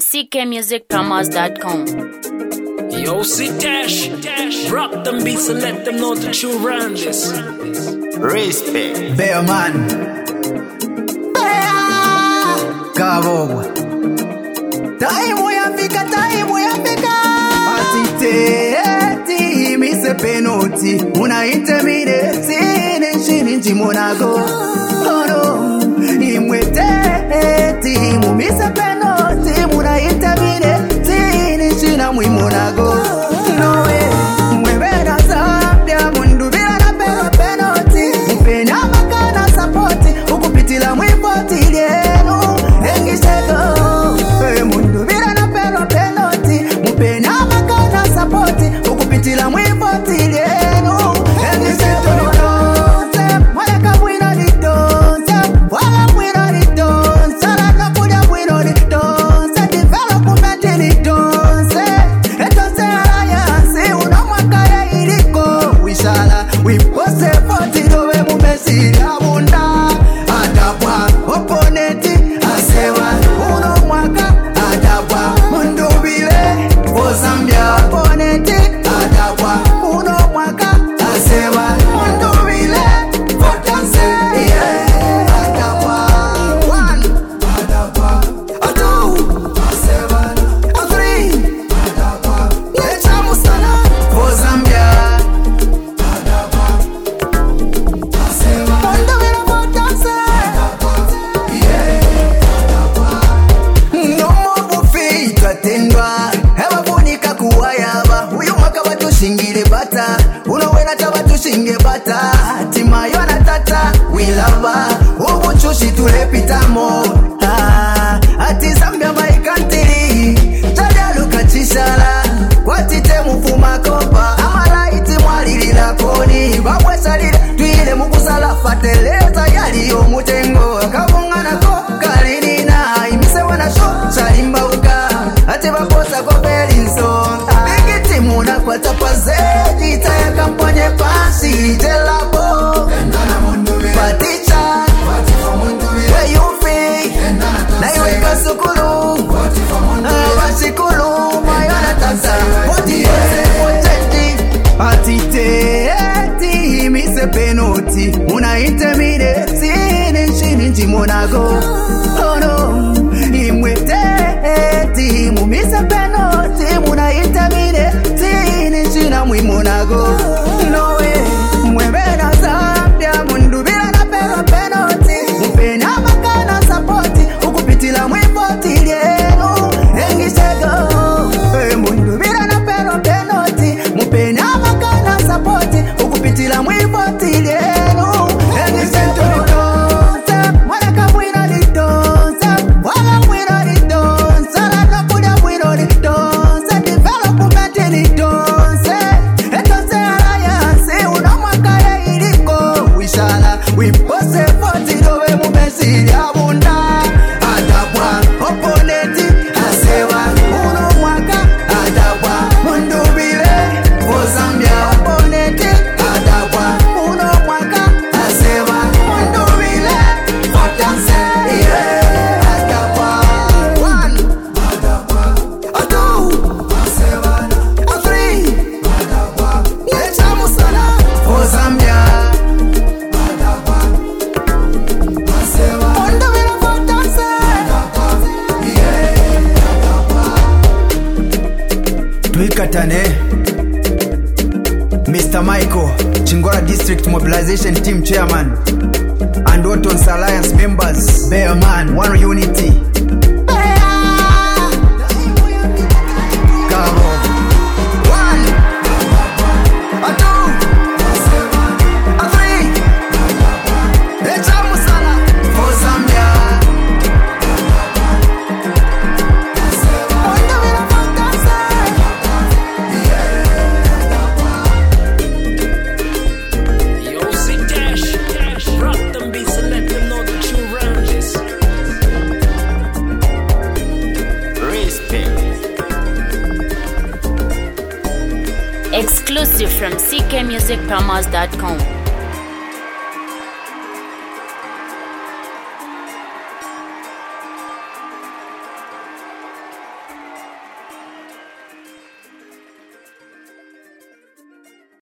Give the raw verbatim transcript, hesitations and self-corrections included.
c k music promos dot com. Yo, C-Dash, rock them beats and let them know that you run this. Respect. Bear man. Kabob. Time yafika, time yafika. Atite, mise penalty. Una intermediate, sine nchini nchi Monaco. Oh no, imwete, timu mise penalty. Una intermediate, sine nchini mwi Monaco. No way, mwebena Zambia, mundu bila na pero penalty. Mpenya makana support, ukupitila mwipoti lienu. Engishego, hey, mundu bila na pero penalty. Mpenya makana support, ukupitila mwipoti lienu. Engishego, nidonse, mweka mwino nidonse. Wala mwino nidonse, lana kuja mwino nidonse. Development nidonse. Etose alliance, unomwaka ya iliko. Wishala, wipose forty dowe mumesiri abunda. Adabwa, opponenti, asewa. Unomwaka, adabwa, mundubile. For Zambia, opponenti, adabwa. Unomwaka, asewa. Mundubile, for Tanzania. Adabwa, one. Adabwa, a two. Asewa, a three. Adabwa, nechamu sana. For Zambia. Shingire bata, unowena taba tushinge bata. Timayo na tata, we love ubu chushi tulepitamo. Ah, ati Zambia maikantiri, tada luka chishala. Watite mufuma kopa, amala iti mwalili na koni. Babwe salida, tuile mukuzala fateleza yali yo mutengo. Kabungana ko, kalinina, imise wana show, salimba uka. Ati bakosa ko Belinson. Muna kwa tapazedi taya kamponye pasi jelabo Paticha where you fake na iwe kasukulu wasikulu mayona tata Poti yose potenti Atite eti mise penalty Una intermediate sine nchini nchi Monaco. Oh no, imwete eti mumise penalty Muna intermediate China mwi Monaco. No way, mwebena Zambia, mundu bila na pero penalty. Mpenya makana support, ukupitila mwipoti lienu. Engishego, hey, mundu bila na pero penalty. Mpenya makana support, ukupitila mwipoti lienu. Engishego, nidonse, mweka mwino nidonse. Wala mwino nidonse, lana kuja mwino nidonse. Development nidonse. Wipose forty dowe mumesiri abunda. Adabwa, opponenti, asewa. Uno mwaka, adabwa, mundubile. For Zambia, opponenti, adabwa. Uno mwaka, asewa. Mundubile. For Tanzania, adabwa. One, adabwa. A two, asewa. A three, adabwa. Nechamu sana. For Zambia. Tuikatane Mister Michael, Chingora District Mobilization Team Chairman, and Otons Alliance members. Bear man, one unity. Kabo. One, a two, a three. Echamu sana for Zambia. Yo, C-Dash, rock them beats and let them know that you run this. Respect. Exclusive from c k music promos dot com.